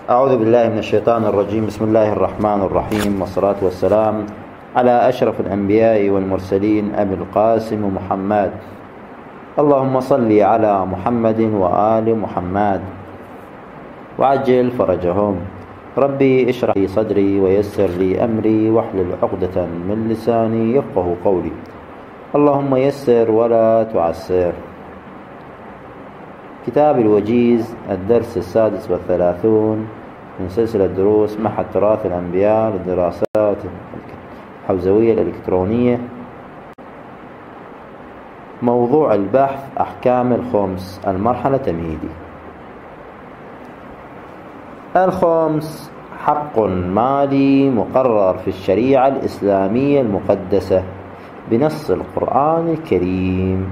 أعوذ بالله من الشيطان الرجيم. بسم الله الرحمن الرحيم، والصلاة والسلام على أشرف الأنبياء والمرسلين أبي القاسم محمد. اللهم صل على محمد وآل محمد وعجل فرجهم. ربي اشرح لي صدري ويسر لي أمري واحلل عقدة من لساني يفقه قولي. اللهم يسر ولا تعسر. كتاب الوجيز، الدرس 36 من سلسلة دروس معهد تراث الأنبياء للدراسات الحوزوية الإلكترونية. موضوع البحث: أحكام الخمس، المرحلة تمهيدي. الخمس حق مالي مقرر في الشريعة الإسلامية المقدسة بنص القرآن الكريم،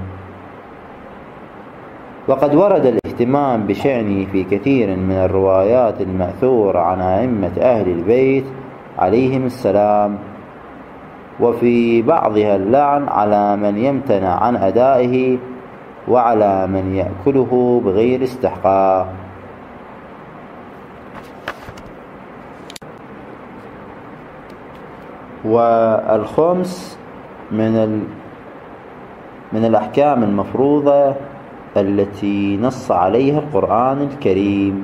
وقد ورد الاهتمام بشأنه في كثير من الروايات المأثورة عن أئمة أهل البيت عليهم السلام، وفي بعضها اللعن على من يمتنع عن أدائه وعلى من يأكله بغير استحقاق. والخمس من الأحكام المفروضة التي نص عليها القرآن الكريم،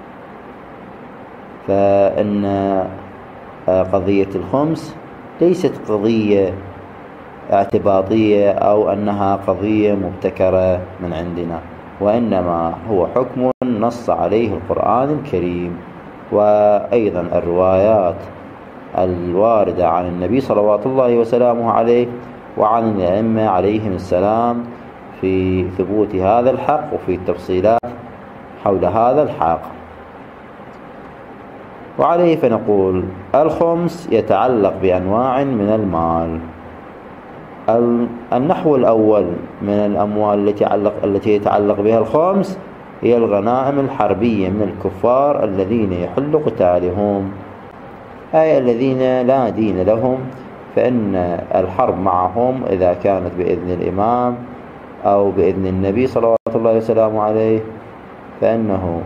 فإن قضية الخمس ليست قضية اعتباطية أو أنها قضية مبتكرة من عندنا، وإنما هو حكم نص عليه القرآن الكريم، وأيضا الروايات الواردة عن النبي صلوات الله وسلامه عليه وعن الأئمة عليهم السلام في ثبوت هذا الحق وفي التفصيلات حول هذا الحق. وعليه فنقول الخمس يتعلق بأنواع من المال. النحو الأول من الأموال التي يتعلق بها الخمس هي الغنائم الحربية من الكفار الذين يحل قتالهم، أي الذين لا دين لهم، فإن الحرب معهم إذا كانت بإذن الإمام أو بإذن النبي صلوات الله وسلامه عليه، فإنه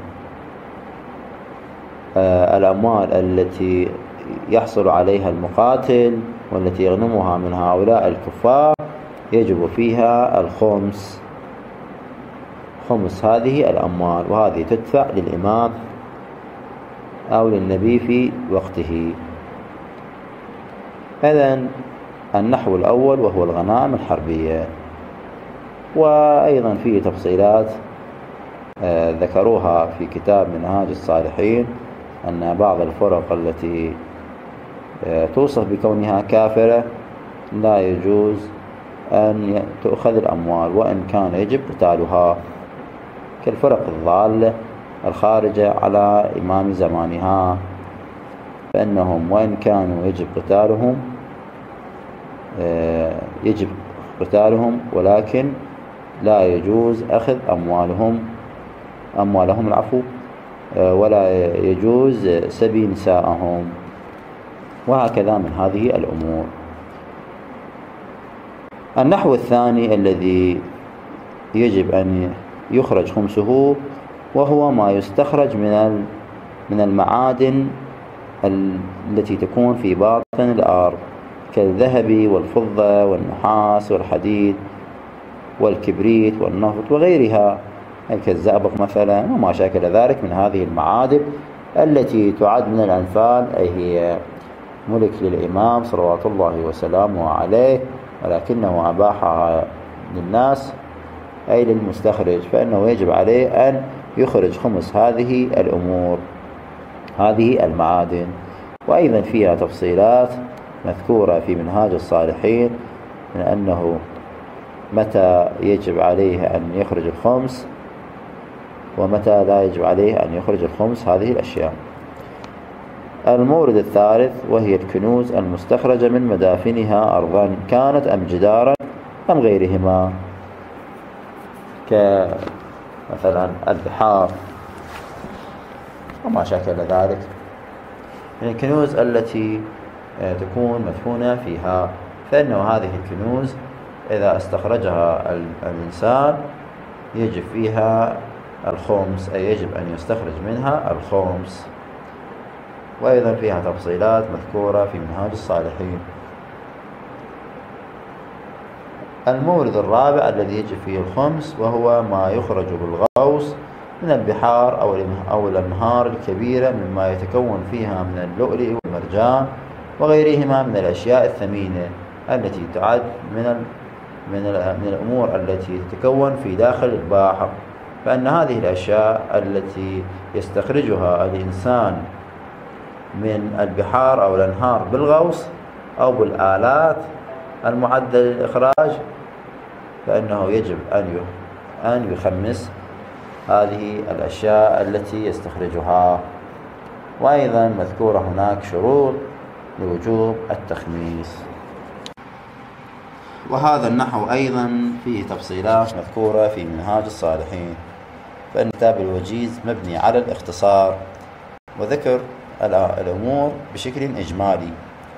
الأموال التي يحصل عليها المقاتل والتي يغنمها من هؤلاء الكفار يجب فيها الخمس، خمس هذه الأموال، وهذه تدفع للإمام أو للنبي في وقته. إذن النحو الأول وهو الغنائم الحربية. وأيضا فيه تفصيلات ذكروها في كتاب منهاج الصالحين، أن بعض الفرق التي توصف بكونها كافرة لا يجوز أن تؤخذ الأموال وإن كان يجب قتالها، كالفرق الضالة الخارجة على إمام زمانها، فإنهم وإن كانوا يجب قتالهم ولكن لا يجوز أخذ أموالهم العفو، ولا يجوز سبي نساءهم، وهكذا من هذه الأمور. النحو الثاني الذي يجب أن يخرج خمسه وهو ما يستخرج من المعادن التي تكون في باطن الأرض كالذهب والفضة والنحاس والحديد والكبريت والنفط وغيرها، كالزئبق مثلا وما شاكل ذلك من هذه المعادن التي تعد من الأنفال، أي هي ملك للإمام صلوات الله وسلامه عليه، ولكنه أباحها للناس أي للمستخرج، فإنه يجب عليه أن يخرج خمس هذه الأمور، هذه المعادن. وأيضا فيها تفصيلات مذكورة في منهاج الصالحين من أنه متى يجب عليه أن يخرج الخمس ومتى لا يجب عليه أن يخرج الخمس، هذه الأشياء. المورد الثالث وهي الكنوز المستخرجة من مدافنها أرضا كانت أم جدارا أم غيرهما، كمثلا البحار وما شاكل ذلك من الكنوز التي تكون مدفونة فيها، فإنه هذه الكنوز إذا استخرجها الإنسان يجب فيها الخمس، أي يجب أن يستخرج منها الخمس. وأيضا فيها تفصيلات مذكورة في منهاج الصالحين. المورد الرابع الذي يجب فيه الخمس وهو ما يخرج بالغوص من البحار أو الأنهار الكبيرة مما يتكون فيها من اللؤلؤ والمرجان وغيرهما من الأشياء الثمينة التي تعد من الأمور التي تتكون في داخل البحر، فإن هذه الأشياء التي يستخرجها الإنسان من البحار أو الأنهار بالغوص أو بالآلات المعدة للإخراج، فإنه يجب أن يخمس هذه الأشياء التي يستخرجها. وأيضا مذكورة هناك شروط لوجوب التخميس. وهذا النحو أيضا فيه تفصيلات مذكورة في منهاج الصالحين، فإن كتاب الوجيز مبني على الاختصار وذكر الأمور بشكل إجمالي.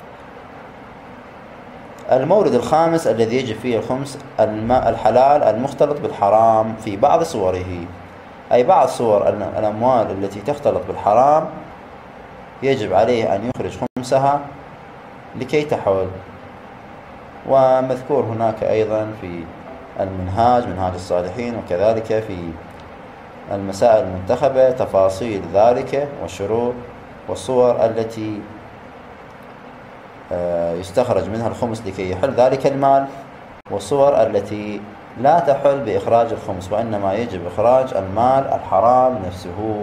المورد الخامس الذي يجب فيه الخمس الماء الحلال المختلط بالحرام في بعض صوره، أي بعض صور الأموال التي تختلط بالحرام يجب عليه أن يخرج خمسها لكي تحول. ومذكور هناك أيضا في منهاج الصالحين وكذلك في المسائل المنتخبة تفاصيل ذلك والشروط والصور التي يستخرج منها الخمس لكي يحل ذلك المال، والصور التي لا تحل بإخراج الخمس وإنما يجب إخراج المال الحرام نفسه.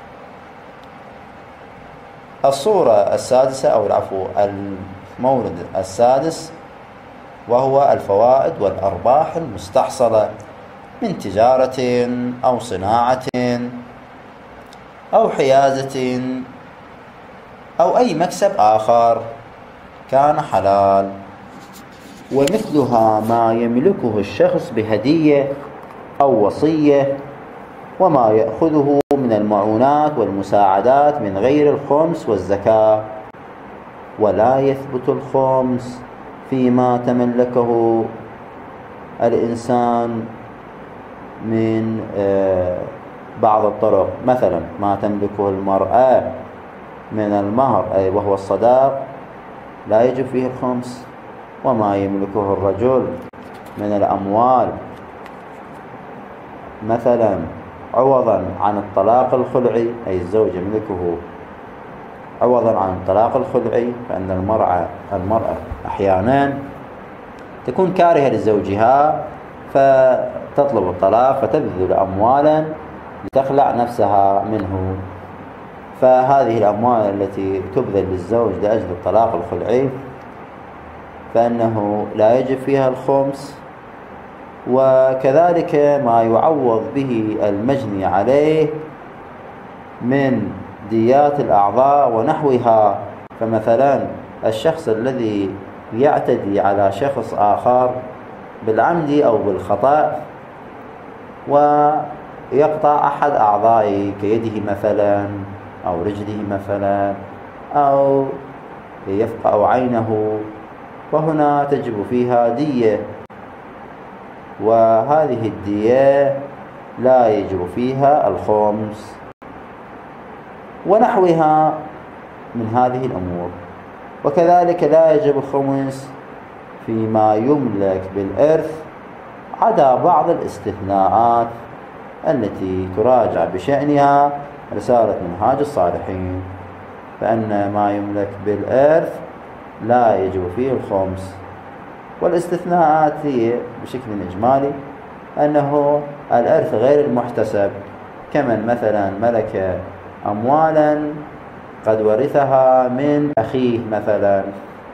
الصورة السادسة أو العفو المورد السادس وهو الفوائد والأرباح المستحصلة من تجارة أو صناعة أو حيازة أو أي مكسب آخر كان حلال، ومثلها ما يملكه الشخص بهدية أو وصية، وما يأخذه من المعونات والمساعدات من غير الخمس والزكاة. ولا يثبت الخمس فيما تملكه الإنسان من بعض الطرق، مثلا ما تملكه المرأة من المهر أي وهو الصداق لا يجب فيه الخمس، وما يملكه الرجل من الأموال مثلا عوضا عن الطلاق الخلعي أي الزوج يملكه عوضا عن الطلاق الخلعي، فإن المرأة أحيانا تكون كارهة لزوجها فتطلب الطلاق فتبذل أموالا لتخلع نفسها منه، فهذه الأموال التي تبذل للزوج لأجل الطلاق الخلعي فإنه لا يجب فيها الخمس. وكذلك ما يعوض به المجني عليه من ديات الأعضاء ونحوها، فمثلا الشخص الذي يعتدي على شخص آخر بالعمد أو بالخطأ ويقطع أحد أعضائه كيده مثلا أو رجله مثلا أو يفقع عينه، وهنا تجب فيها دية، وهذه الدية لا يجب فيها الخمس ونحوها من هذه الأمور. وكذلك لا يجب الخمس فيما يملك بالإرث عدا بعض الاستثناءات التي تراجع بشأنها رسالة منهاج الصالحين، فإن ما يملك بالإرث لا يجب فيه الخمس. والاستثناءات هي بشكل إجمالي أنه الإرث غير المحتسب، كمن مثلا ملك أموالا قد ورثها من أخيه مثلا،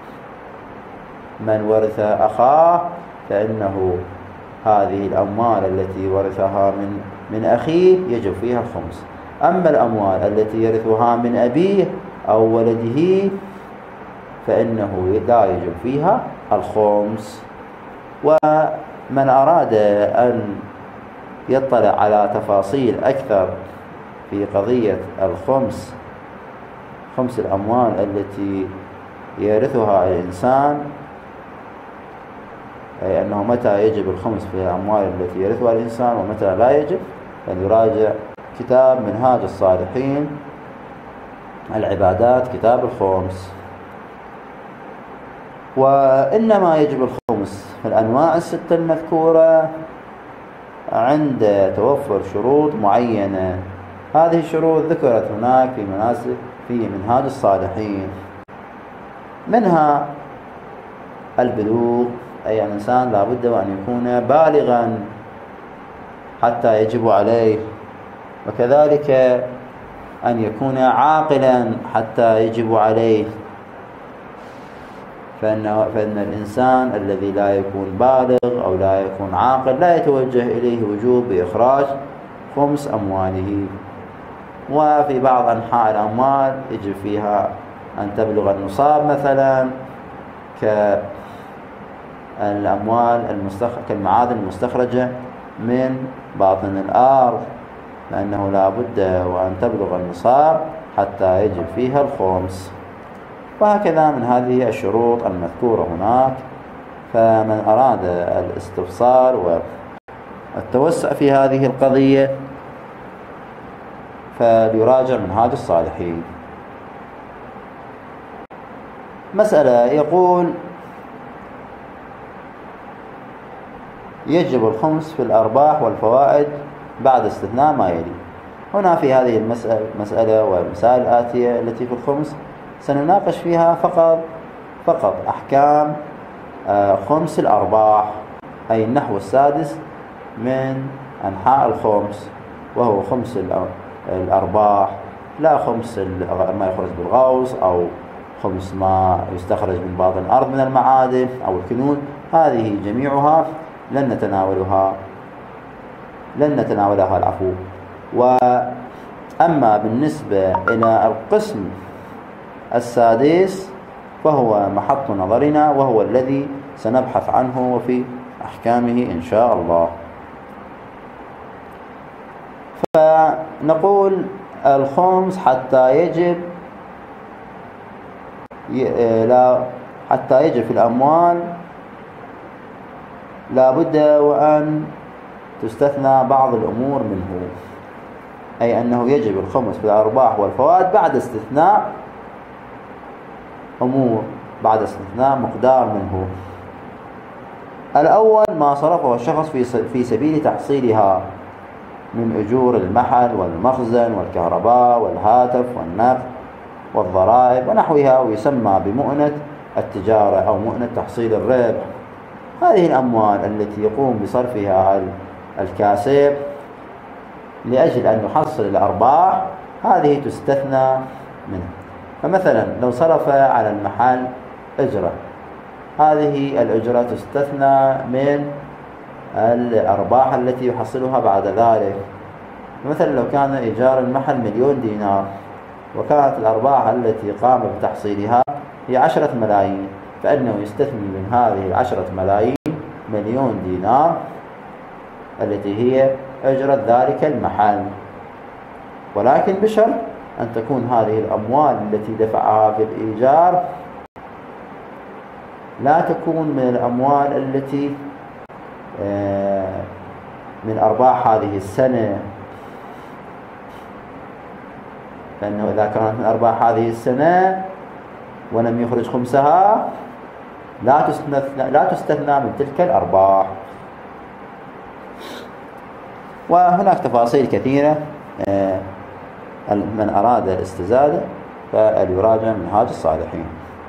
من ورث أخاه فإنه هذه الأموال التي ورثها من أخيه يجب فيها الخمس. أما الأموال التي يرثها من أبيه أو ولده فإنه لا يجب فيها الخمس. ومن أراد أن يطلع على تفاصيل أكثر في قضية الخمس، خمس الأموال التي يرثها الإنسان، أي أنه متى يجب الخمس في الأموال التي يرثها الإنسان ومتى لا يجب، فليراجع كتاب منهاج الصالحين العبادات كتاب الخمس. وإنما يجب الخمس في الأنواع الستة المذكورة عند توفر شروط معينة. هذه الشروط ذكرت هناك في منهاج الصالحين. منها البلوغ، أي الإنسان لا بد وأن يكون بالغا حتى يجب عليه، وكذلك أن يكون عاقلا حتى يجب عليه، فإن الإنسان الذي لا يكون بالغ أو لا يكون عاقل لا يتوجه إليه وجوب بإخراج خمس أمواله. وفي بعض أنحاء الأموال يجب فيها أن تبلغ النصاب، مثلا كالأموال كالمعادن المستخرجة من باطن الأرض، لأنه لا بد وأن تبلغ النصاب حتى يجب فيها الخمس. وهكذا من هذه الشروط المذكورة هناك. فمن أراد الاستفسار والتوسع في هذه القضية فليراجع منهاج الصالحين. مسألة يقول: يجب الخمس في الأرباح والفوائد بعد استثناء ما يلي. هنا في هذه المسألة والمسائل الآتية التي في الخمس سنناقش فيها فقط أحكام خمس الأرباح، أي النحو السادس من أنحاء الخمس، وهو خمس الأرباح، لا خمس ما يخرج بالغوص أو خمس ما يستخرج من باطن الأرض من المعادن أو الكنوز. هذه جميعها لن نتناولها العفو. وأما بالنسبة إلى القسم السادس فهو محط نظرنا، وهو الذي سنبحث عنه وفي أحكامه إن شاء الله. فنقول الخمس حتى يجب في الأموال لا بد وأن تستثنى بعض الأمور منه، أي أنه يجب الخمس في الأرباح والفوائد بعد استثناء أمور، بعد استثناء مقدار منه. الأول ما صرفه الشخص في سبيل تحصيلها من أجور المحل والمخزن والكهرباء والهاتف والنقد والضرائب ونحوها، ويسمى بمؤنة التجارة أو مؤنة تحصيل الربح. هذه الأموال التي يقوم بصرفها الكاسب لأجل أن يحصل الأرباح هذه تستثنى منه. فمثلا لو صرف على المحل أجرة، هذه الأجرة تستثنى من الأرباح التي يحصلها بعد ذلك. مثلا لو كان إيجار المحل 1,000,000 دينار، وكانت الأرباح التي قام بتحصيلها هي 10 ملايين، فإنه يستثني من هذه 10 ملايين 1,000,000 دينار التي هي أجرة ذلك المحل، ولكن بشرط أن تكون هذه الأموال التي دفعها في الإيجار لا تكون من الأموال التي من أرباح هذه السنة، لأنه إذا كانت من أرباح هذه السنة ولم يخرج خمسها لا تستثنى من تلك الأرباح. وهناك تفاصيل كثيرة، من أراد الاستزادة فليراجع منهاج الصالحين.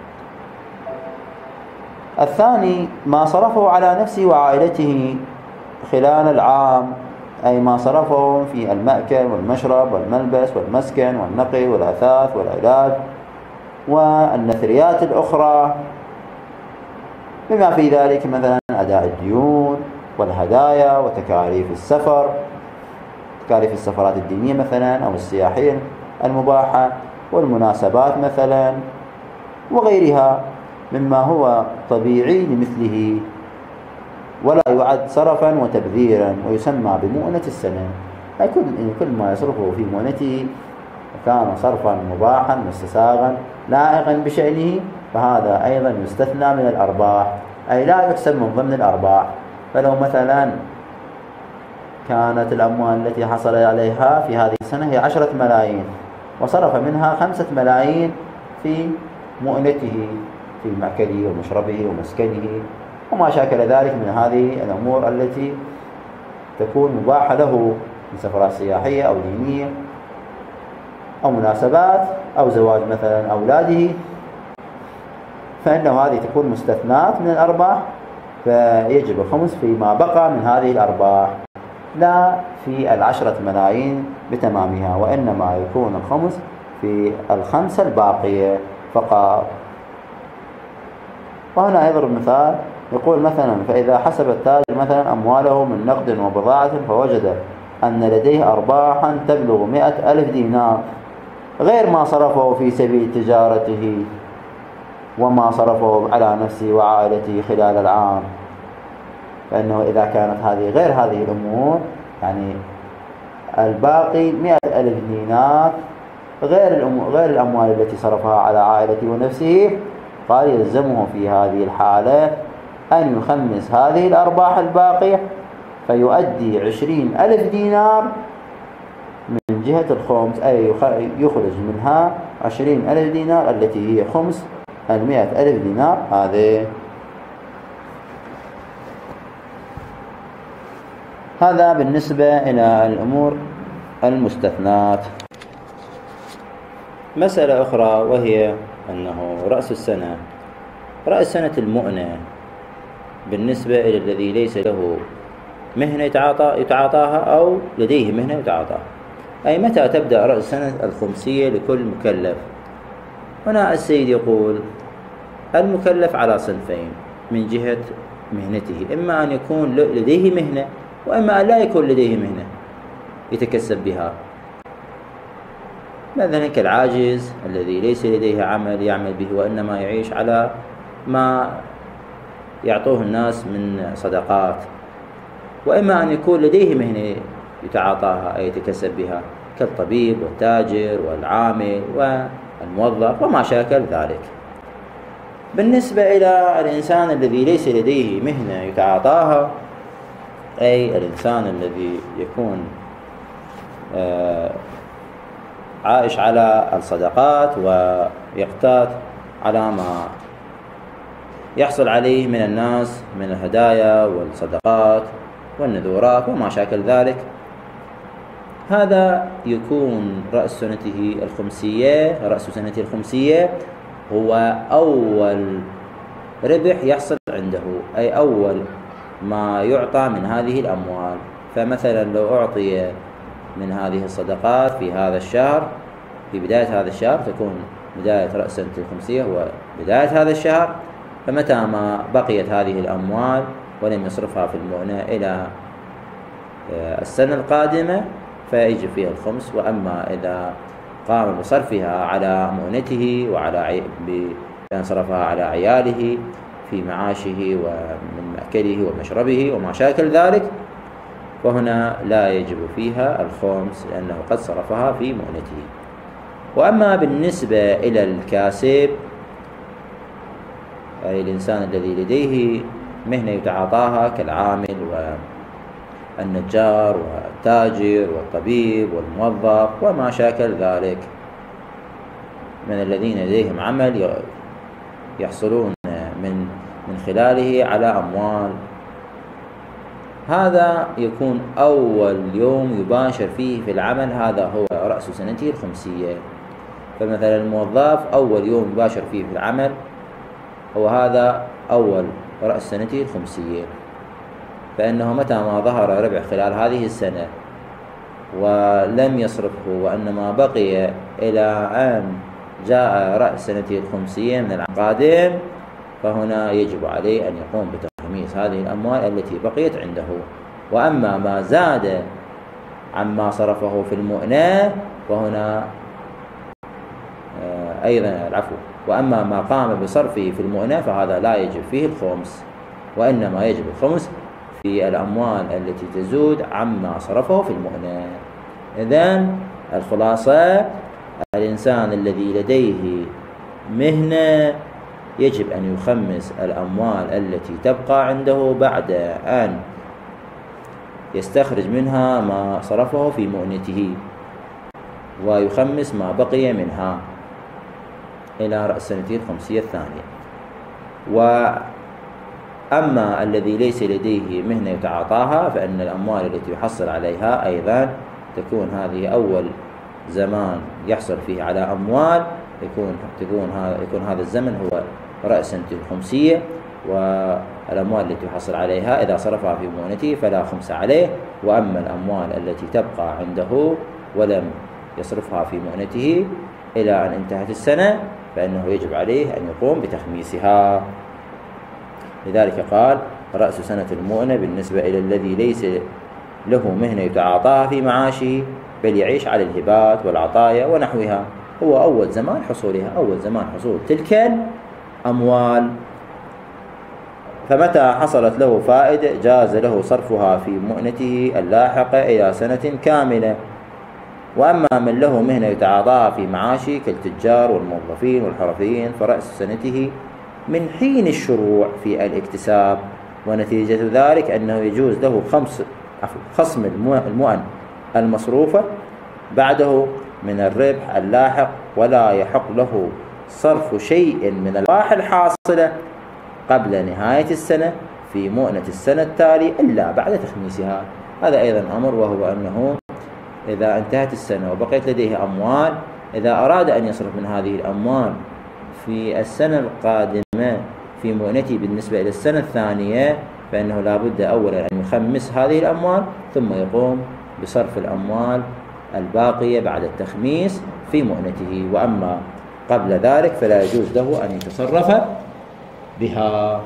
الثاني ما صرفه على نفسه وعائلته خلال العام، أي ما صرفه في المأكل والمشرب والملبس والمسكن والنقل والأثاث والعلاج والنثريات الأخرى، بما في ذلك مثلا أداء الديون والهدايا وتكاليف السفر، تكاليف السفرات الدينية مثلا أو السياحية المباحة والمناسبات مثلا وغيرها مما هو طبيعي لمثله، ولا يعد صرفا وتبذيرا، ويسمى بمؤنة السنة. أي كل ما يصرفه في مؤنته كان صرفا مباحا مستساغا لائقا بشأنه، فهذا أيضا يستثنى من الأرباح، أي لا يحسب من ضمن الأرباح. فلو مثلا كانت الأموال التي حصل عليها في هذه السنة هي 10 ملايين، وصرف منها 5 ملايين في مؤنته، في مأكله ومشربه ومسكنه وما شاكل ذلك من هذه الأمور التي تكون مباحة له من سفرات سياحية أو دينية أو مناسبات أو زواج مثلا أولاده، فإنه هذه تكون مستثنات من الأرباح، فيجب الخمس فيما بقى من هذه الأرباح، لا في 10 ملايين بتمامها، وإنما يكون الخمس في 5 الباقية فقط. وهنا يضرب مثال يقول مثلا: فإذا حسب التاجر مثلا أمواله من نقد وبضاعة فوجد أن لديه أرباحا تبلغ 100,000 دينار غير ما صرفه في سبيل تجارته وما صرفه على نفسه وعائلته خلال العام، فإنه إذا كانت هذه غير هذه الأمور، يعني الباقي 100,000 دينار غير الأموال التي صرفها على عائلته ونفسه، قال يلزمه في هذه الحالة أن يخمس هذه الأرباح الباقية فيؤدي 20,000 دينار من جهة الخمس، أي يخرج منها 20,000 دينار التي هي خمس 100,000 دينار هذا بالنسبة إلى الأمور المستثنات. مسألة أخرى وهي أنه رأس سنة المؤنة بالنسبة إلى الذي ليس له مهنة يتعاطاها أو لديه مهنة يتعاطاها، أي متى تبدأ رأس السنة الخمسية لكل مكلف؟ هنا السيد يقول: المكلف على صنفين من جهة مهنته، إما أن يكون لديه مهنة وإما أن لا يكون لديه مهنة يتكسب بها، مثلا كالعاجز الذي ليس لديه عمل يعمل به وإنما يعيش على ما يعطوه الناس من صدقات، وإما أن يكون لديه مهنة يتعاطاها أي يتكسب بها كالطبيب والتاجر والعامل والموظف وما شاكل ذلك. بالنسبة إلى الإنسان الذي ليس لديه مهنة يتعاطاها، أي الإنسان الذي يكون عائش على الصدقات ويقتات على ما يحصل عليه من الناس من الهدايا والصدقات والنذورات وما شاكل ذلك، هذا يكون رأس سنته الخمسية هو أول ربح يحصل عنده، أي أول ما يعطى من هذه الأموال. فمثلا لو أعطي من هذه الصدقات في هذا الشهر، في بداية هذا الشهر تكون بداية رأس سنة الخمسية هو بداية هذا الشهر، فمتى ما بقيت هذه الأموال ولم يصرفها في المؤنة إلى السنة القادمة فيجب فيها الخمس. وأما إذا قام بصرفها على مؤنته وعلى بأن صرفها على عياله في معاشه ومن مأكله ومشربه وما شاكل ذلك، فهنا لا يجب فيها الخمس لأنه قد صرفها في مؤنته. وأما بالنسبة إلى الكاسب، أي الإنسان الذي لديه مهنة يتعاطاها كالعامل والنجار والتاجر والطبيب والموظف وما شاكل ذلك من الذين لديهم عمل يحصلون من خلاله على أموال، هذا يكون أول يوم يباشر فيه في العمل، هذا هو رأس سنته الخمسية. فمثلا الموظف أول يوم يباشر فيه في العمل هو هذا أول رأس سنته الخمسية، فإنه متى ما ظهر ربح خلال هذه السنة ولم يصرفه وإنما بقي إلى أن جاء رأس سنته الخمسية من القادم، فهنا يجب عليه أن يقوم بتخميس هذه الأموال التي بقيت عنده. وأما ما زاد عما صرفه في المؤنة فهنا وأما ما قام بصرفه في المؤنة فهذا لا يجب فيه الخمس، وإنما يجب الخمس في الأموال التي تزود عما صرفه في المؤنة. إذن الخلاصة: الإنسان الذي لديه مهنة يجب أن يخمس الأموال التي تبقى عنده بعد أن يستخرج منها ما صرفه في مؤنته. ويخمس ما بقي منها إلى رأس سنته الخمسية الثانية. وأما الذي ليس لديه مهنة يتعاطاها فإن الأموال التي يحصل عليها أيضا تكون هذه أول زمان يحصل فيه على أموال، يكون هذا الزمن هو رأس سنته الخمسية، والأموال التي يحصل عليها إذا صرفها في مؤنته فلا خمس عليه. وأما الأموال التي تبقى عنده ولم يصرفها في مؤنته إلى أن انتهت السنة فإنه يجب عليه أن يقوم بتخميسها. لذلك قال رأس سنة المؤنة بالنسبة إلى الذي ليس له مهنة يتعاطاها في معاشه بل يعيش على الهبات والعطايا ونحوها، هو أول زمان حصولها، أول زمان حصول تلك الأموال. فمتى حصلت له فائدة جاز له صرفها في مؤنته اللاحقة إلى سنة كاملة. وأما من له مهنة يتعاطاها في معاشه كالتجار والموظفين والحرفيين فرأس سنته من حين الشروع في الاكتساب، ونتيجة ذلك أنه يجوز له خصم المؤن المصروفة بعده من الربح اللاحق، ولا يحق له صرف شيء من الأرباح الحاصلة قبل نهاية السنة في مؤنة السنة التالي إلا بعد تخميسها. هذا أيضا أمر، وهو أنه إذا انتهت السنة وبقيت لديه أموال، إذا أراد أن يصرف من هذه الأموال في السنة القادمة في مؤنته بالنسبة إلى السنة الثانية فإنه لا بد أولا أن يخمس هذه الأموال ثم يقوم بصرف الأموال الباقية بعد التخميس في مؤنته. وأما قبل ذلك فلا يجوز له أن يتصرف بها.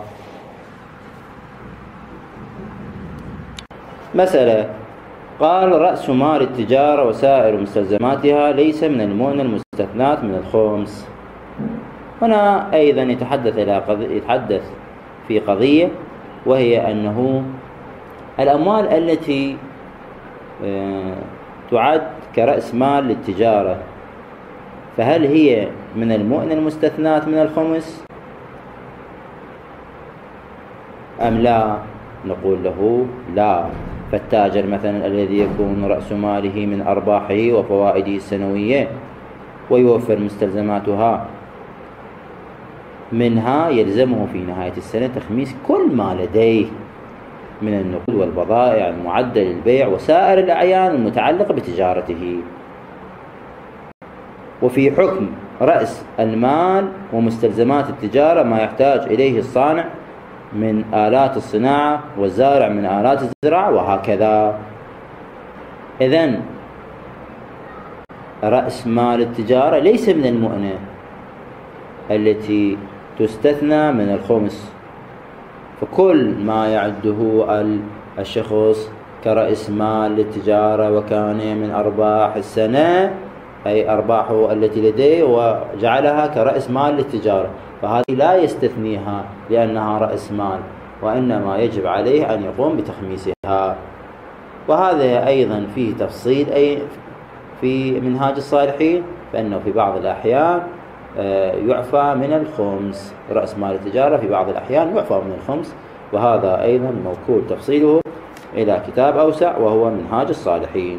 مسألة قال رأس مال التجارة وسائر مستلزماتها ليس من المؤنة المستثنات من الخمس. هنا أيضا يتحدث في قضية، وهي أنه الأموال التي تعد كرأس مال للتجارة فهل هي من المؤنة المستثنات من الخمس أم لا؟ نقول له لا. فالتاجر مثلا الذي يكون رأس ماله من أرباحه وفوائده السنوية ويوفر مستلزماتها منها يلزمه في نهاية السنة تخميس كل ما لديه من النقود والبضائع المعدة للبيع وسائر الأعيان المتعلقة بتجارته. وفي حكم رأس المال ومستلزمات التجارة ما يحتاج إليه الصانع من آلات الصناعة والزارع من آلات الزراعة وهكذا. إذن رأس مال التجارة ليس من المؤنة التي تستثنى من الخمس، فكل ما يعده الشخص كرأس مال للتجارة وكان من أرباح السنة أي أرباحه التي لديه وجعلها كرأس مال للتجارة، فهذه لا يستثنيها لأنها رأس مال، وإنما يجب عليه أن يقوم بتخميسها. وهذا أيضا فيه تفصيل أي في منهاج الصالحين، فإنه في بعض الأحيان يعفى من الخمس. رأس مال التجارة في بعض الأحيان يعفى من الخمس، وهذا أيضا موكول تفصيله إلى كتاب أوسع وهو منهاج الصالحين.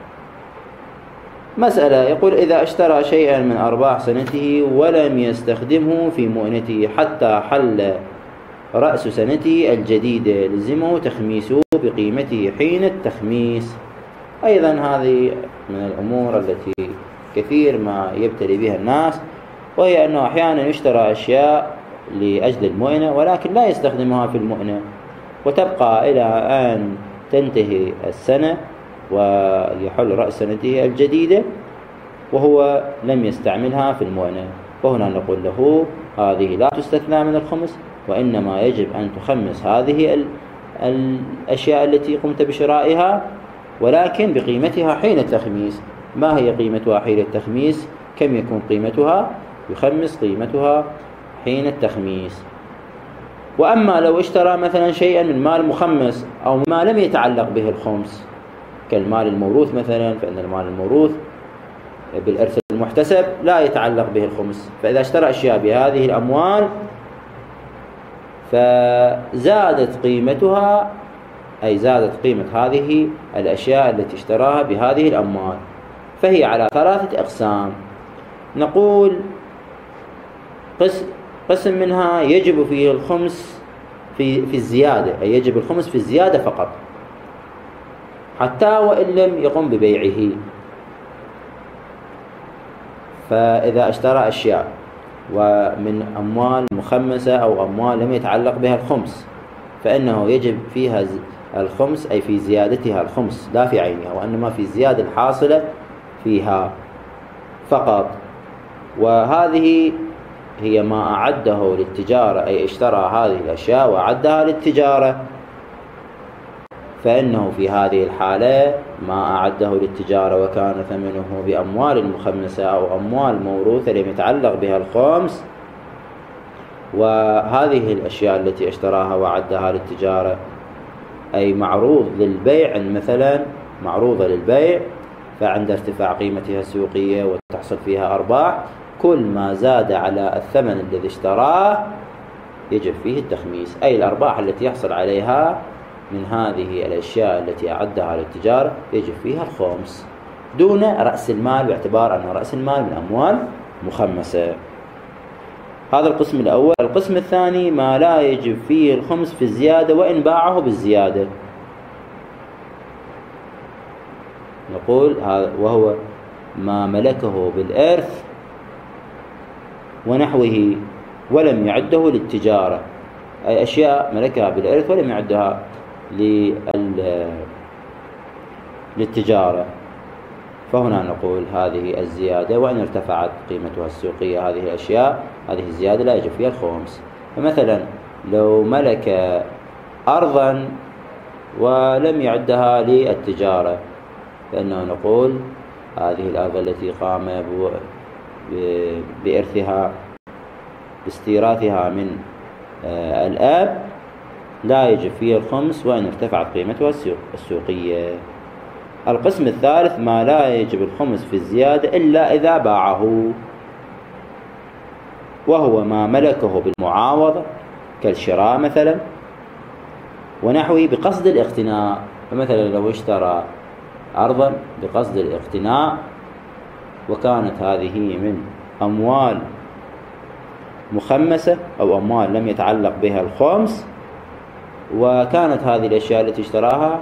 مسألة يقول إذا اشترى شيئا من أرباح سنته ولم يستخدمه في مؤنته حتى حل رأس سنته الجديدة لزمه تخميسه بقيمته حين التخميس. أيضا هذه من الأمور التي كثير ما يبتلي بها الناس، وهي أنه أحيانا يشترى أشياء لأجل المؤنة ولكن لا يستخدمها في المؤنة، وتبقى إلى أن تنتهي السنة ويحل رأس سنته الجديدة وهو لم يستعملها في المؤنة. وهنا نقول له هذه لا تستثنى من الخمس، وإنما يجب أن تخمس هذه الأشياء التي قمت بشرائها ولكن بقيمتها حين التخميس. ما هي قيمتها حين التخميس؟ كم يكون قيمتها؟ يخمس قيمتها حين التخميس. وأما لو اشترى مثلا شيئا من مال مخمس أو ما لم يتعلق به الخمس كالمال الموروث مثلا، فإن المال الموروث بالإرث المحتسب لا يتعلق به الخمس، فإذا اشترى أشياء بهذه الأموال فزادت قيمتها أي زادت قيمة هذه الأشياء التي اشتراها بهذه الأموال، فهي على 3 أقسام. نقول قسم منها يجب فيه الخمس في الزيادة، أي يجب الخمس في الزيادة فقط، حتى وإن لم يقم ببيعه. فإذا اشترى أشياء ومن أموال مخمسة أو أموال لم يتعلق بها الخمس، فإنه يجب فيها الخمس، أي في زيادتها الخمس لا في عينها، وإنما في الزيادة الحاصلة فيها فقط. وهذه هي ما أعده للتجارة، أي اشترى هذه الأشياء وأعدها للتجارة، فإنه في هذه الحالة ما أعده للتجارة وكان ثمنه بأموال مخمسة أو أموال موروثة لم يتعلق بها الخمس، وهذه الأشياء التي اشتراها وأعدها للتجارة أي معروض للبيع، مثلا معروضة للبيع، فعند ارتفاع قيمتها السوقية وتحصل فيها أرباح، كل ما زاد على الثمن الذي اشتراه يجب فيه التخميس، أي الأرباح التي يحصل عليها من هذه الأشياء التي أعدها للتجارة يجب فيها الخمس دون رأس المال، باعتبار أن رأس المال من أموال مخمسة. هذا القسم الأول. القسم الثاني ما لا يجب فيه الخمس في الزيادة وإن باعه بالزيادة. نقول وهو ما ملكه بالإرث ونحوه ولم يعده للتجارة، أي أشياء ملكها بالإرث ولم يعدها للتجارة، فهنا نقول هذه الزيادة وإن ارتفعت قيمتها السوقية هذه الأشياء، هذه الزيادة لا يجب فيها الخمس. فمثلا لو ملك أرضا ولم يعدها للتجارة، فإنه نقول هذه الأرض التي قام بإرثها باستيراثها من الآب لا يجب فيها الخمس وإن ارتفعت قيمتها السوقية. القسم الثالث ما لا يجب الخمس في الزيادة إلا إذا باعه، وهو ما ملكه بالمعاوضة كالشراء مثلا ونحوه بقصد الاقتناء. فمثلا لو اشترى أرضا بقصد الاقتناء وكانت هذه من أموال مخمسة أو أموال لم يتعلق بها الخمس، وكانت هذه الأشياء التي اشتراها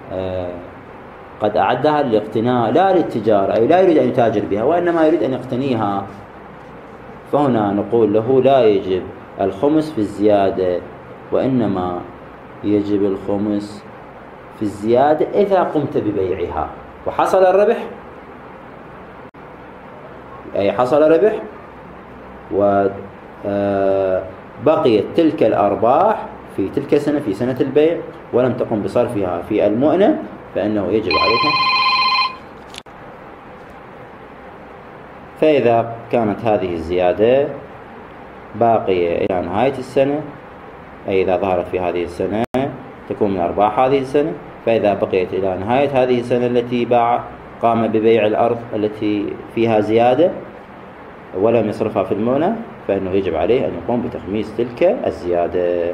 قد أعدها للاقتناء لا للتجارة، أي لا يريد أن يتاجر بها وإنما يريد أن يقتنيها، فهنا نقول له لا يجب الخمس في الزيادة، وإنما يجب الخمس في الزيادة إذا قمت ببيعها وحصل الربح، أي حصل ربح وبقيت تلك الأرباح في تلك السنة في سنة البيع ولم تقم بصرفها في المؤنة، فإنه يجب عليك. فإذا كانت هذه الزيادة باقية إلى نهاية السنة، أي إذا ظهرت في هذه السنة تكون من أرباح هذه السنة، فإذا بقيت إلى نهاية هذه السنة التي قام ببيع الأرض التي فيها زيادة ولم يصرفها في المؤنة، فإنه يجب عليه أن يقوم بتخميس تلك الزيادة.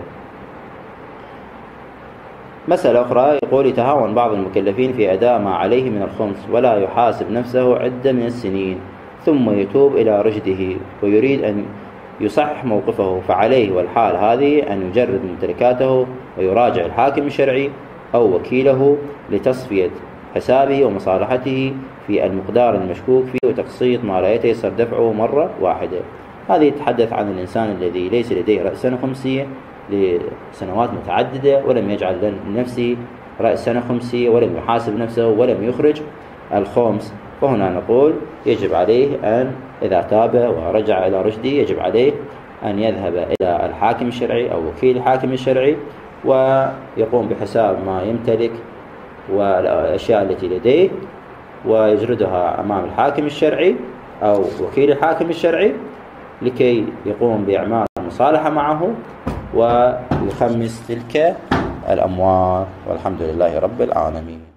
مسألة أخرى يقول يتهاون بعض المكلفين في أداء ما عليه من الخمس ولا يحاسب نفسه عدة من السنين ثم يتوب إلى رشده ويريد أن يصحح موقفه، فعليه والحال هذه أن يجرد ممتلكاته ويراجع الحاكم الشرعي أو وكيله لتصفية حسابه ومصالحته في المقدار المشكوك فيه وتقسيط ما لا يتيسر دفعه مرة واحدة. هذه يتحدث عن الإنسان الذي ليس لديه رأس سنة خمسية لسنوات متعددة ولم يجعل لنفسه رأس سنة خمسية ولم يحاسب نفسه ولم يخرج الخمس، فهنا نقول يجب عليه أن إذا تاب ورجع إلى رشده يجب عليه أن يذهب إلى الحاكم الشرعي أو وكيل الحاكم الشرعي ويقوم بحساب ما يمتلك والأشياء التي لديه ويجردها أمام الحاكم الشرعي أو وكيل الحاكم الشرعي لكي يقوم بإعمال مصالحة معه ويخمس تلك الأموال، والحمد لله رب العالمين.